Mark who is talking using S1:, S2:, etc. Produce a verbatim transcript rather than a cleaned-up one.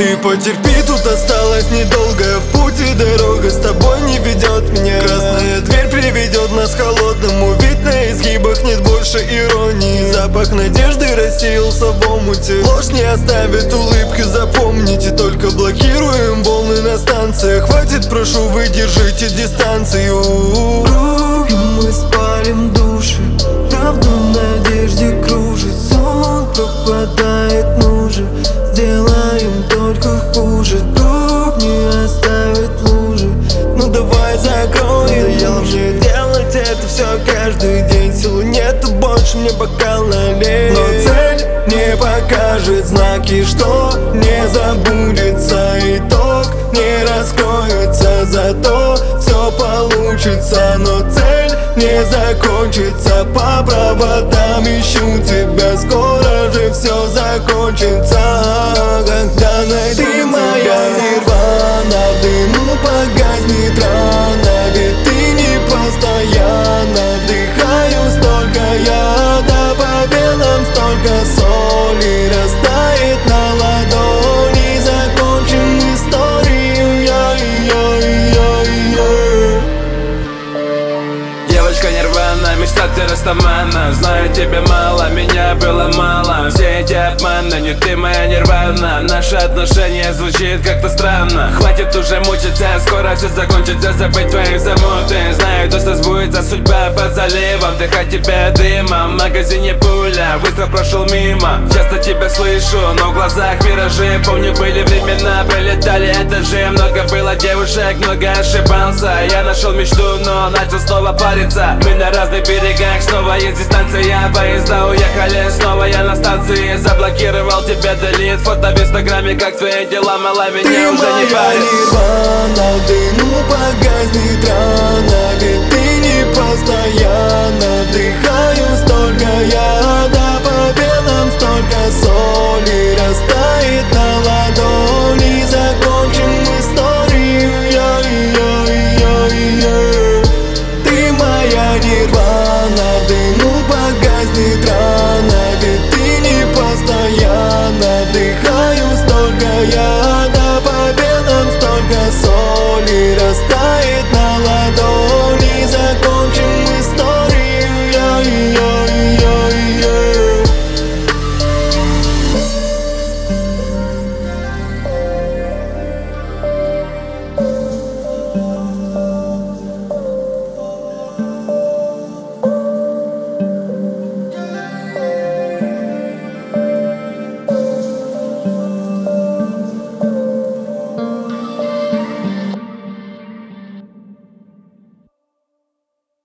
S1: Ты потерпи, тут осталось недолго. В пути дорога с тобой не ведет меня. Красная дверь приведет нас к холодному. Ведь на изгибах нет больше иронии. Запах надежды рассеялся в омуте. Ложь не оставит улыбки, запомните. Только блокируем волны на станциях. Хватит, прошу, вы держите дистанцию.
S2: Кровью мы спалим души, правду в надежде кружит. Сон пропадает, ну же, сделаем только хуже. Кровь не оставит лужи, ну давай закроем. Надоело мне делать это все каждый день. Силу нету больше, мне бокал налей. Но цель не покажет знаки, что не забудется. Итог не раскроется, зато все получится. Но цель не закончится. По проводам ищу тебя, скоро же все закончится. Когда найду ты моя нирвана, в дыму погаснет рано. Ведь ты не постоянно, вдыхаю столько яда, по венам столько соли, растает на ладони. Закончим историю, я-я-я-я.
S3: Девочка нирвана, мечта ты растамана. Знаю, тебе мало, меня было мало. Все эти обманы, не ты моя нирвана. Наши отношения звучит как-то странно. Хватит уже мучиться, скоро все закончится. Забыть твои замуты. Знаю, то, что сбудется судьба под заливом. Вдыхать тебя дымом, в магазине пуля. Быстро прошел мимо, часто тебя слышу, но в глазах миражи. Помню, были времена, пролетали этажи. Много было девушек, много ошибался. Я нашел мечту, но начал снова париться. Мы на разных берегах, снова есть дистанция. Поезда уехали, снова я на станции. Заблокировал тебя, делит фото в инстаграме. Как твои дела, мала, меня
S2: ты
S3: уже не парит.
S2: нирвана, в дыму погаснет рано. Ведь ты не постоянно, вдыхаю столько я.